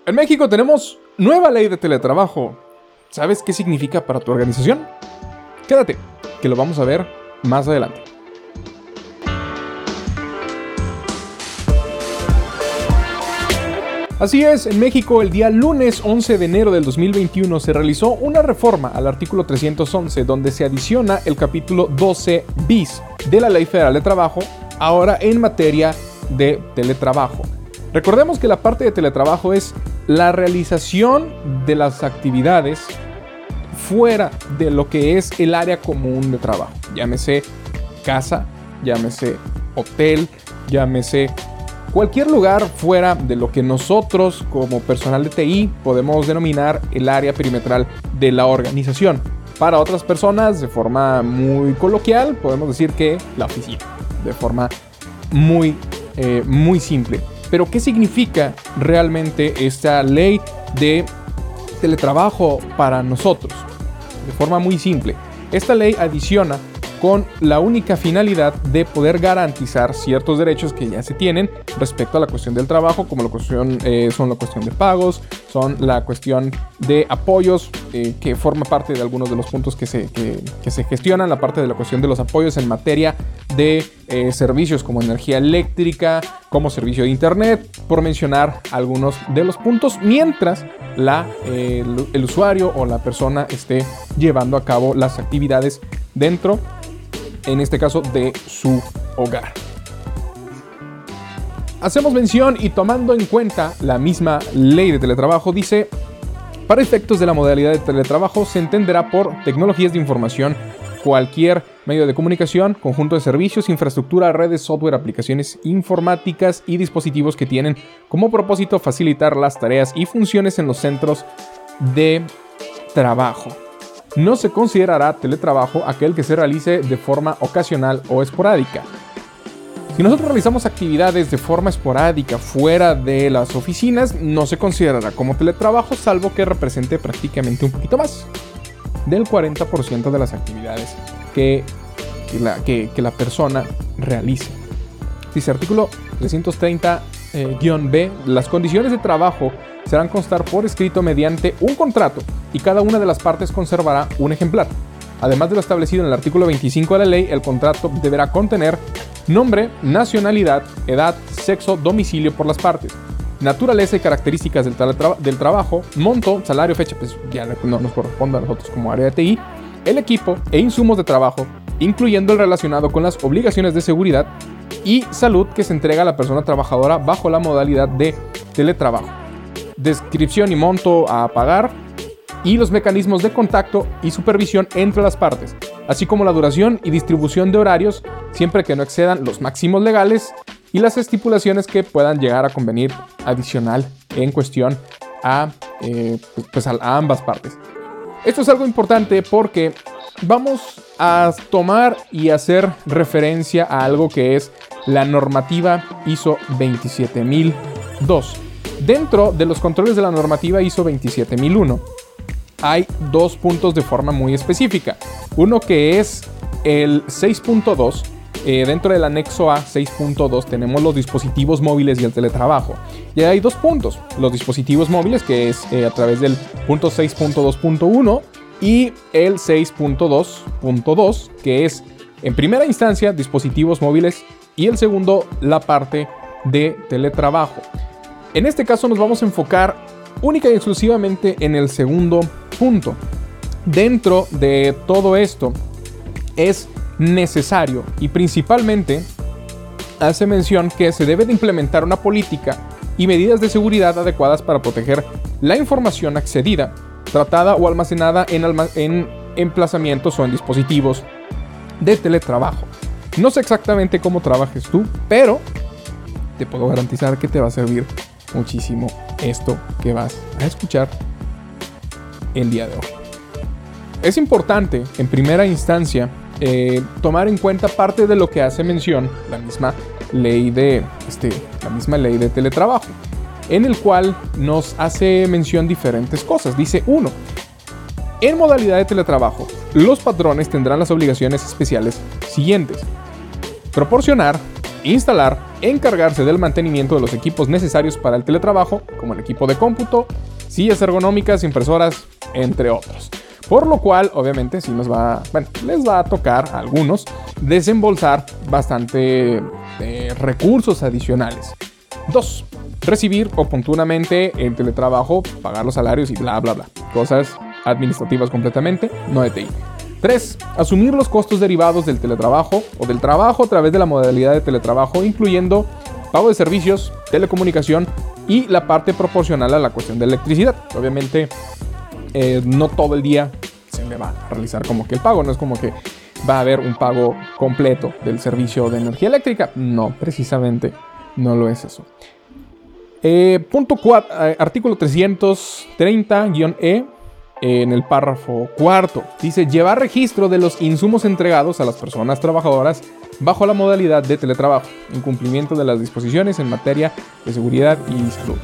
En México tenemos nueva ley de teletrabajo. ¿Sabes qué significa para tu organización? Quédate, que lo vamos a ver más adelante. Así es, en México el día lunes 11 de enero del 2021 se realizó una reforma al artículo 311 donde se adiciona el capítulo 12 bis de la Ley Federal de Trabajo, ahora en materia de teletrabajo. Recordemos que la parte de teletrabajo es la realización de las actividades fuera de lo que es el área común de trabajo. Llámese casa, llámese hotel, llámese cualquier lugar fuera de lo que nosotros como personal de TI podemos denominar el área perimetral de la organización. Para otras personas, de forma muy coloquial, podemos decir que la oficina, de forma muy simple. Pero, ¿qué significa realmente esta ley de teletrabajo para nosotros? De forma muy simple, esta ley adiciona con la única finalidad de poder garantizar ciertos derechos que ya se tienen respecto a la cuestión del trabajo, como son la cuestión de pagos, son la cuestión de apoyos, que forma parte de algunos de los puntos que se gestionan, la parte de la cuestión de los apoyos en materia de servicios como energía eléctrica, como servicio de internet, por mencionar algunos de los puntos, mientras el usuario o la persona esté llevando a cabo las actividades dentro, en este caso, de su hogar. Hacemos mención y tomando en cuenta la misma ley de teletrabajo, dice: para efectos de la modalidad de teletrabajo se entenderá por tecnologías de información cualquier medio de comunicación, conjunto de servicios, infraestructura, redes, software, aplicaciones informáticas y dispositivos que tienen como propósito facilitar las tareas y funciones en los centros de trabajo. No se considerará teletrabajo aquel que se realice de forma ocasional o esporádica. Si nosotros realizamos actividades de forma esporádica fuera de las oficinas, no se considerará como teletrabajo, salvo que represente prácticamente un poquito más del 40% de las actividades que la persona realice. Dice artículo 330-B, las condiciones de trabajo se harán constar por escrito mediante un contrato y cada una de las partes conservará un ejemplar. Además de lo establecido en el artículo 25 de la ley, el contrato deberá contener nombre, nacionalidad, edad, sexo, domicilio por las partes, naturaleza y características del trabajo, monto, salario, fecha, pues ya no nos corresponde a nosotros como área de TI, el equipo e insumos de trabajo, incluyendo el relacionado con las obligaciones de seguridad y salud que se entrega a la persona trabajadora bajo la modalidad de teletrabajo, descripción y monto a pagar y los mecanismos de contacto y supervisión entre las partes, así como la duración y distribución de horarios siempre que no excedan los máximos legales y las estipulaciones que puedan llegar a convenir adicional en cuestión a ambas partes. Esto es algo importante porque vamos a tomar y hacer referencia a algo que es la normativa ISO 27002. Dentro de los controles de la normativa ISO 27001 hay dos puntos de forma muy específica. Uno que es el 6.2. Dentro del anexo A 6.2 tenemos los dispositivos móviles y el teletrabajo. Y hay dos puntos. Los dispositivos móviles, que es a través del punto 6.2.1, y el 6.2.2, que es en primera instancia dispositivos móviles, y el segundo la parte de teletrabajo. En este caso nos vamos a enfocar única y exclusivamente en el segundo punto. Dentro de todo esto es necesario y principalmente hace mención que se debe de implementar una política y medidas de seguridad adecuadas para proteger la información accedida, tratada o almacenada en emplazamientos o en dispositivos de teletrabajo. No sé exactamente cómo trabajes tú, pero te puedo garantizar que te va a servir muchísimo esto que vas a escuchar el día de hoy. Es importante, en primera instancia, tomar en cuenta parte de lo que hace mención la misma ley de teletrabajo, en el cual nos hace mención diferentes cosas. Dice 1. En modalidad de teletrabajo, los patrones tendrán las obligaciones especiales siguientes: proporcionar instalar, encargarse del mantenimiento de los equipos necesarios para el teletrabajo, como el equipo de cómputo, sillas ergonómicas, impresoras, entre otros. Por lo cual, obviamente, les va a tocar a algunos desembolsar bastante recursos adicionales. 2. Recibir oportunamente el teletrabajo, pagar los salarios y bla, bla, bla. Cosas administrativas completamente, no de TI. 3. Asumir los costos derivados del teletrabajo o del trabajo a través de la modalidad de teletrabajo, incluyendo pago de servicios, telecomunicación y la parte proporcional a la cuestión de electricidad. Obviamente, no todo el día se le va a realizar como que el pago, no es como que va a haber un pago completo del servicio de energía eléctrica. No, precisamente no lo es eso. Punto 4, artículo 330-E, en el párrafo cuarto, dice: llevar registro de los insumos entregados a las personas trabajadoras bajo la modalidad de teletrabajo, en cumplimiento de las disposiciones en materia de seguridad y salud.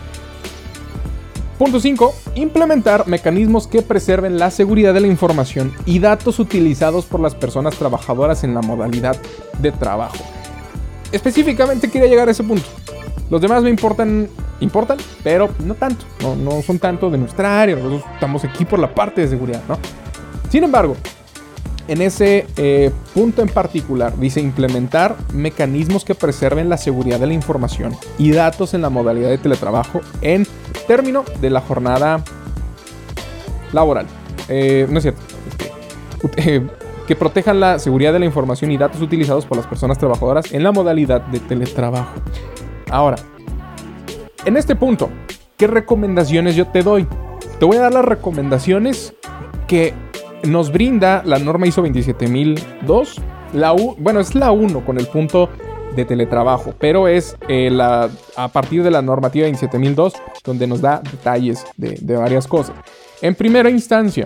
Punto 5. Implementar mecanismos que preserven la seguridad de la información y datos utilizados por las personas trabajadoras en la modalidad de trabajo. Específicamente quería llegar a ese punto. Los demás me importan, pero no tanto. No son tanto de nuestra área. Nosotros estamos aquí por la parte de seguridad, ¿no? Sin embargo, en ese punto en particular, dice implementar mecanismos que preserven la seguridad de la información y datos en la modalidad de teletrabajo en término de la jornada laboral. No es cierto. Que protejan la seguridad de la información y datos utilizados por las personas trabajadoras en la modalidad de teletrabajo. Ahora, en este punto, ¿qué recomendaciones yo te doy? Te voy a dar las recomendaciones que nos brinda la norma ISO 27002. Es la 1 con el punto de teletrabajo, pero es a partir de la normativa 27002 donde nos da detalles de varias cosas. En primera instancia,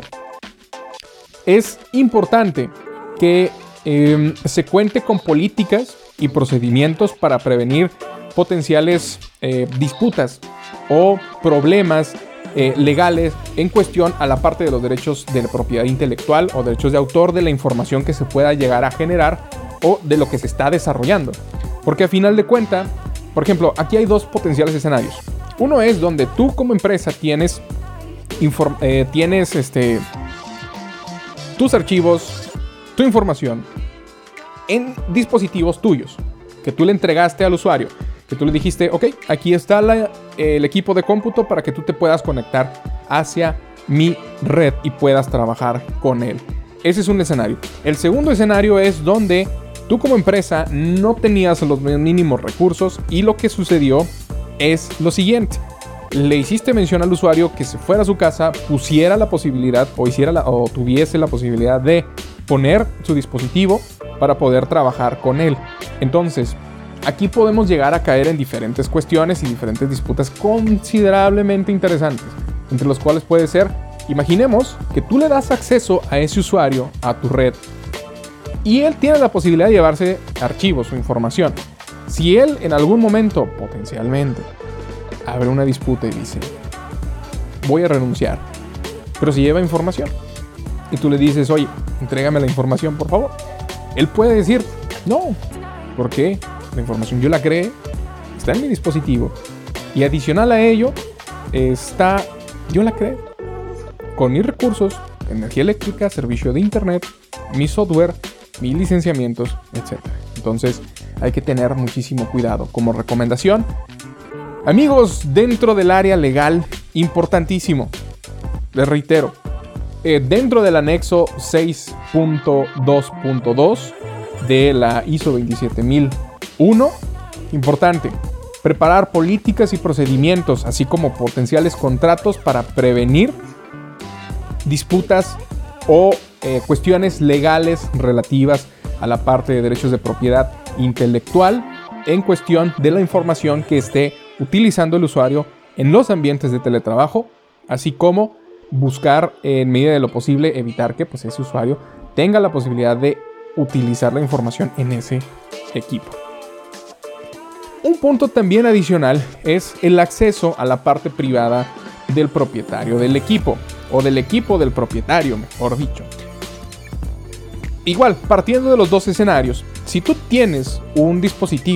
es importante que se cuente con políticas y procedimientos para prevenir potenciales disputas o problemas legales en cuestión a la parte de los derechos de la propiedad intelectual o derechos de autor de la información que se pueda llegar a generar o de lo que se está desarrollando. Porque a final de cuentas, por ejemplo, aquí hay dos potenciales escenarios. Uno es donde tú como empresa tienes tus archivos, tu información en dispositivos tuyos que tú le entregaste al usuario, que tú le dijiste, ok, aquí está el equipo de cómputo para que tú te puedas conectar hacia mi red y puedas trabajar con él. Ese es un escenario. El segundo escenario es donde tú como empresa no tenías los mínimos recursos y lo que sucedió es lo siguiente. Le hiciste mención al usuario que se fuera a su casa, pusiera la posibilidad o tuviese la posibilidad de poner su dispositivo para poder trabajar con él. Entonces, aquí podemos llegar a caer en diferentes cuestiones y diferentes disputas considerablemente interesantes, entre los cuales puede ser, imaginemos que tú le das acceso a ese usuario a tu red y él tiene la posibilidad de llevarse archivos o información. Si él en algún momento, potencialmente, abre una disputa y dice, voy a renunciar, pero si lleva información y tú le dices, oye, entrégame la información por favor, él puede decir, no, ¿por qué? La información yo la creé, está en mi dispositivo y adicional a ello yo la creé con mis recursos, energía eléctrica, servicio de internet, mi software, mis licenciamientos, etc. Entonces hay que tener muchísimo cuidado. Como recomendación, amigos, dentro del área legal, importantísimo, les reitero, dentro del anexo 6.2.2 de la ISO 27001, importante, preparar políticas y procedimientos, así como potenciales contratos para prevenir disputas o cuestiones legales relativas a la parte de derechos de propiedad intelectual en cuestión de la información que esté utilizando el usuario en los ambientes de teletrabajo, así como buscar en medida de lo posible evitar que ese usuario tenga la posibilidad de utilizar la información en ese equipo. Un punto también adicional es el acceso a la parte privada del propietario del equipo o del equipo del propietario, mejor dicho. Igual, partiendo de los dos escenarios, si tú tienes un dispositivo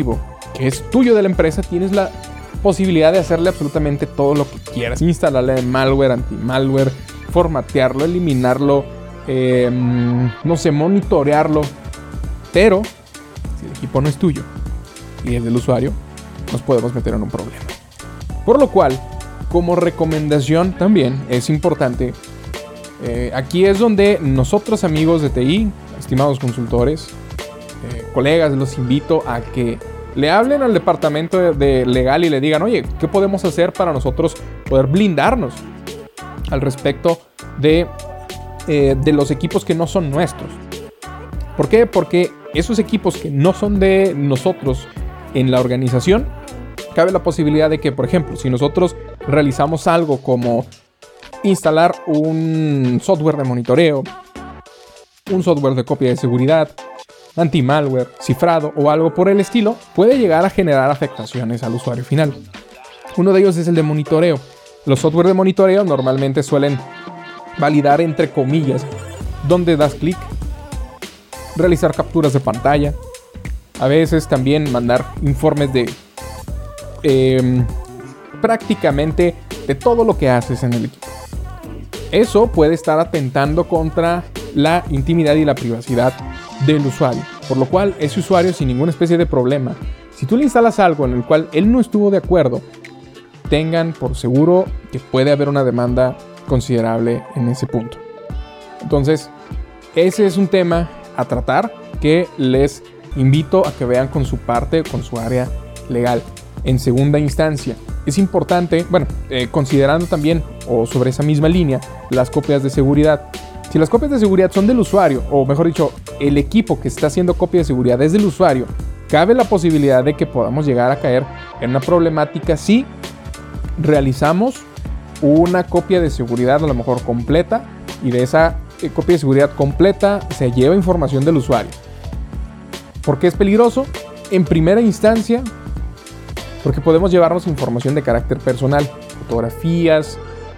que es tuyo de la empresa, tienes la posibilidad de hacerle absolutamente todo lo que quieras. Instalarle malware, anti-malware, formatearlo, eliminarlo, no sé, monitorearlo. Pero si el equipo no es tuyo y es del usuario, nos podemos meter en un problema. Por lo cual, como recomendación también es importante, aquí es donde nosotros, amigos de TI, estimados consultores, colegas, los invito a que le hablen al departamento de legal y le digan, oye, ¿qué podemos hacer para nosotros poder blindarnos al respecto de los equipos que no son nuestros? ¿Por qué? Porque esos equipos que no son de nosotros en la organización, cabe la posibilidad de que, por ejemplo, si nosotros realizamos algo como instalar un software de monitoreo, un software de copia de seguridad, anti-malware, cifrado o algo por el estilo, puede llegar a generar afectaciones al usuario final. Uno de ellos es el de monitoreo. Los software de monitoreo normalmente suelen validar entre comillas donde das clic, realizar capturas de pantalla, a veces también mandar informes de prácticamente de todo lo que haces en el equipo. Eso puede estar atentando contra la intimidad y la privacidad del usuario, por lo cual ese usuario, sin ninguna especie de problema, si tú le instalas algo en el cual él no estuvo de acuerdo, tengan por seguro que puede haber una demanda considerable en ese punto. Entonces, ese es un tema a tratar que les invito a que vean con su parte, con su área legal. En segunda instancia, es importante, considerando también, o sobre esa misma línea, las copias de seguridad. Si las copias de seguridad son del usuario, o mejor dicho, el equipo que está haciendo copia de seguridad es del usuario, cabe la posibilidad de que podamos llegar a caer en una problemática si realizamos una copia de seguridad a lo mejor completa, y de esa copia de seguridad completa se lleva información del usuario. ¿Por qué es peligroso? En primera instancia, porque podemos llevarnos información de carácter personal, fotografías,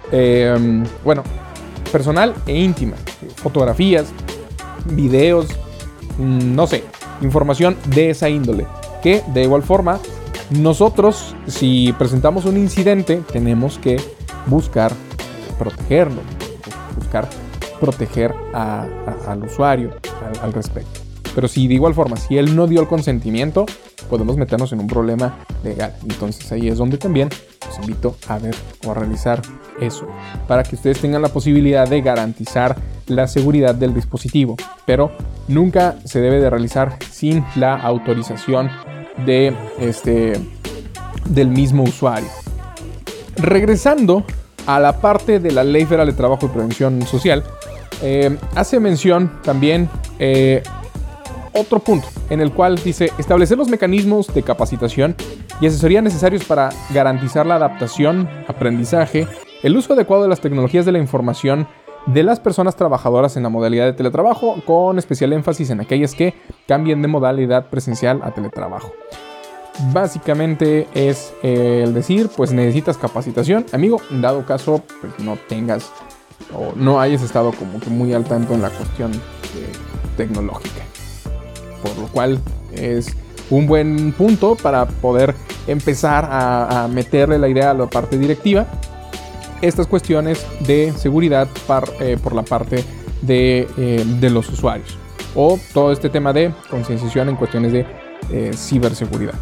personal e íntima, fotografías, videos, no sé, información de esa índole, que de igual forma nosotros, si presentamos un incidente, tenemos que buscar protegerlo, buscar proteger al usuario al respecto. Pero si de igual forma, si él no dio el consentimiento, podemos meternos en un problema legal. Entonces ahí es donde también los invito a ver o a realizar eso, para que ustedes tengan la posibilidad de garantizar la seguridad del dispositivo. Pero nunca se debe de realizar sin la autorización del mismo usuario. Regresando a la parte de la Ley Federal de Trabajo y Prevención Social, hace mención también otro punto en el cual dice establecer los mecanismos de capacitación y asesoría necesarios para garantizar la adaptación, aprendizaje, el uso adecuado de las tecnologías de la información de las personas trabajadoras en la modalidad de teletrabajo, con especial énfasis en aquellas que cambien de modalidad presencial a teletrabajo. Básicamente es el decir, pues necesitas capacitación, amigo, dado caso pues no tengas o no hayas estado como que muy al tanto en la cuestión tecnológica. Por lo cual es un buen punto para poder empezar a meterle la idea a la parte directiva, estas cuestiones de seguridad por la parte de los usuarios, o todo este tema de concienciación en cuestiones de ciberseguridad.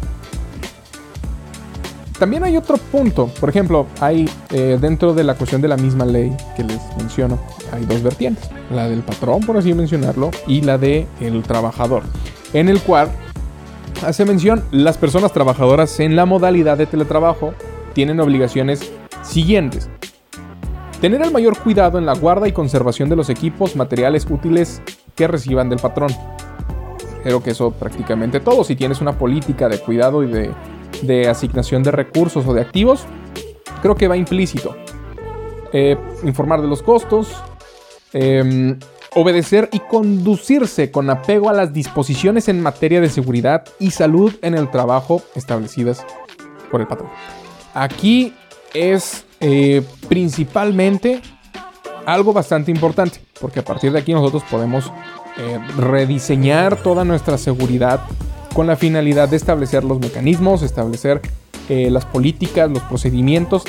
También hay otro punto, por ejemplo, hay dentro de la cuestión de la misma ley que les menciono, hay dos vertientes, la del patrón, por así mencionarlo, y la del trabajador, en el cual hace mención, las personas trabajadoras en la modalidad de teletrabajo tienen obligaciones siguientes: tener el mayor cuidado en la guarda y conservación de los equipos, materiales útiles que reciban del patrón. Creo que eso prácticamente todo. Si tienes una política de cuidado y de asignación de recursos o de activos, creo que va implícito. Informar de los costos, obedecer y conducirse con apego a las disposiciones en materia de seguridad y salud en el trabajo establecidas por el patrón. Aquí es principalmente algo bastante importante, porque a partir de aquí nosotros podemos rediseñar toda nuestra seguridad con la finalidad de establecer los mecanismos, establecer las políticas, los procedimientos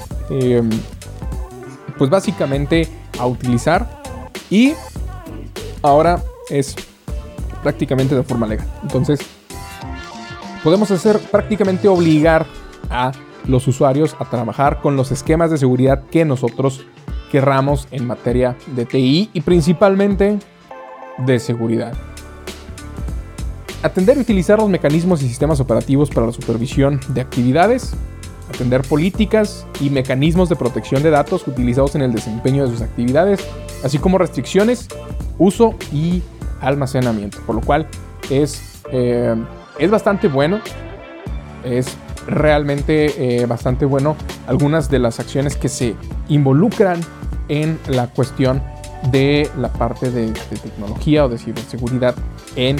pues básicamente a utilizar, y ahora es prácticamente de forma legal. Entonces podemos hacer prácticamente obligar a los usuarios a trabajar con los esquemas de seguridad que nosotros querramos en materia de TI y principalmente de seguridad. Atender y utilizar los mecanismos y sistemas operativos para la supervisión de actividades. Atender políticas y mecanismos de protección de datos utilizados en el desempeño de sus actividades, así como restricciones, uso y almacenamiento. Por lo cual es bastante bueno. Es realmente bastante bueno algunas de las acciones que se involucran en la cuestión de la parte de tecnología o de ciberseguridad en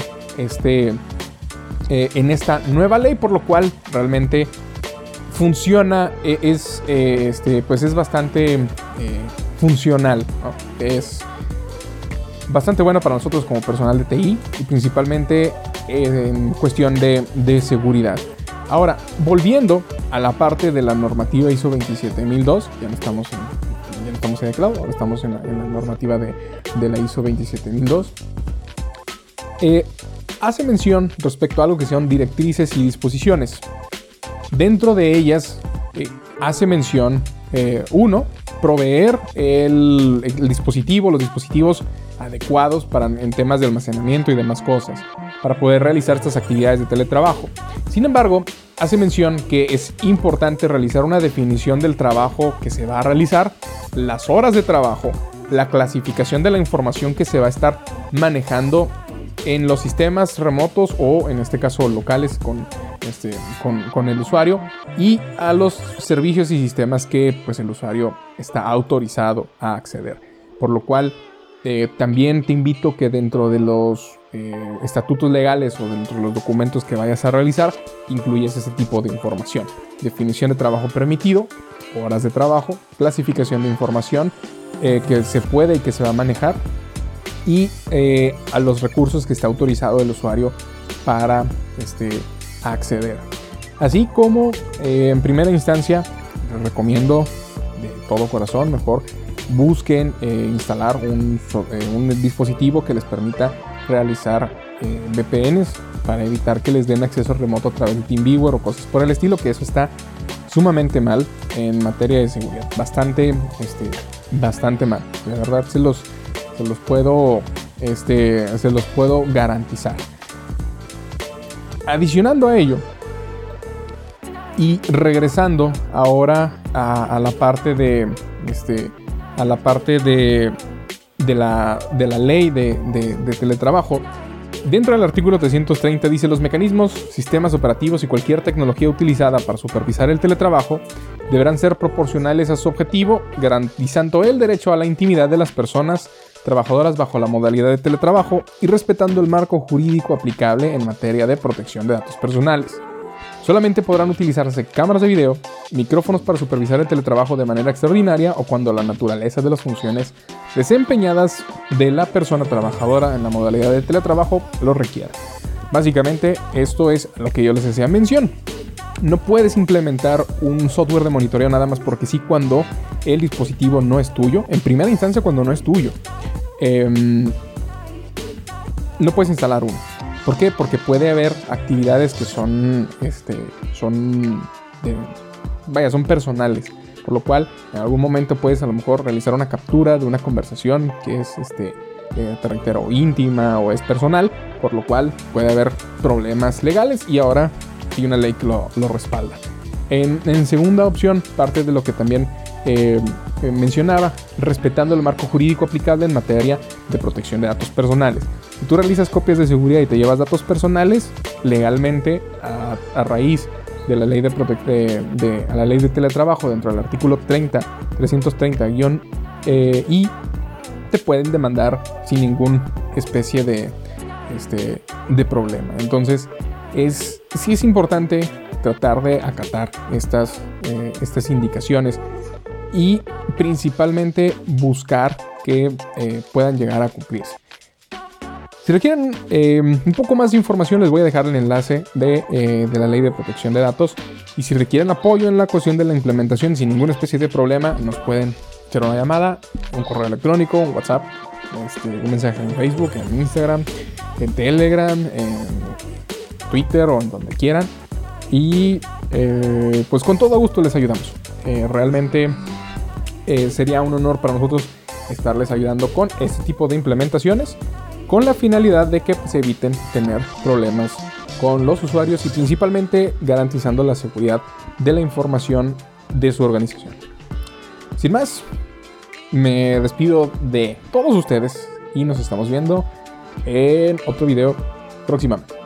esta nueva ley, por lo cual realmente funciona, pues es bastante funcional, ¿no? Es bastante bueno para nosotros como personal de TI y principalmente en cuestión de seguridad. Ahora, volviendo a la parte de la normativa ISO 27002, ya no estamos en el cloud, ahora estamos en la normativa de la ISO 27002. Hace mención respecto a algo que son directrices y disposiciones. Dentro de ellas hace mención, proveer el dispositivo, los dispositivos adecuados en temas de almacenamiento y demás cosas, para poder realizar estas actividades de teletrabajo. Sin embargo, hace mención que es importante realizar una definición del trabajo que se va a realizar, las horas de trabajo, la clasificación de la información que se va a estar manejando en los sistemas remotos o en este caso locales con el usuario, y a los servicios y sistemas que pues el usuario está autorizado a acceder. Por lo cual también te invito que dentro de los estatutos legales o dentro de los documentos que vayas a realizar incluyas ese tipo de información: definición de trabajo permitido, horas de trabajo, clasificación de información que se puede y que se va a manejar, y a los recursos que está autorizado el usuario para acceder. Así como en primera instancia les recomiendo de todo corazón, mejor busquen instalar un dispositivo que les permita realizar VPNs para evitar que les den acceso remoto a través de TeamViewer o cosas por el estilo, que eso está sumamente mal en materia de seguridad, bastante mal. De verdad se los puedo garantizar. Adicionando a ello y regresando ahora a la parte de la ley de teletrabajo, dentro del artículo 330 dice: los mecanismos, sistemas operativos y cualquier tecnología utilizada para supervisar el teletrabajo deberán ser proporcionales a su objetivo, garantizando el derecho a la intimidad de las personas trabajadoras bajo la modalidad de teletrabajo y respetando el marco jurídico aplicable en materia de protección de datos personales. Solamente podrán utilizarse cámaras de video, micrófonos para supervisar el teletrabajo de manera extraordinaria o cuando la naturaleza de las funciones desempeñadas de la persona trabajadora en la modalidad de teletrabajo lo requiera. Básicamente, esto es lo que yo les hacía mención. No puedes implementar un software de monitoreo nada más porque sí cuando el dispositivo no es tuyo. En primera instancia, cuando no es tuyo, no puedes instalar uno. ¿Por qué? Porque puede haber actividades que son personales. Por lo cual, en algún momento puedes a lo mejor realizar una captura de una conversación que es, te reitero, íntima o es personal. Por lo cual puede haber problemas legales y ahora hay una ley que lo respalda. En segunda opción, parte de lo que también mencionaba, respetando el marco jurídico aplicable en materia de protección de datos personales. Si tú realizas copias de seguridad y te llevas datos personales, legalmente, a raíz de la ley a la ley de teletrabajo, dentro del artículo 330-I, te pueden demandar sin ninguna especie de problema. Entonces, sí es importante tratar de acatar estas indicaciones y principalmente buscar que puedan llegar a cumplirse. Si requieren un poco más de información, les voy a dejar el enlace de la ley de protección de datos. Y si requieren apoyo en la cuestión de la implementación sin ninguna especie de problema, nos pueden hacer una llamada, un correo electrónico, un WhatsApp, un mensaje en Facebook, en Instagram, en Telegram, en Twitter o en donde quieran. Y pues con todo gusto les ayudamos. Realmente sería un honor para nosotros estarles ayudando con este tipo de implementaciones, con la finalidad de que se eviten tener problemas con los usuarios y principalmente garantizando la seguridad de la información de su organización. Sin más, me despido de todos ustedes y nos estamos viendo en otro video próximamente.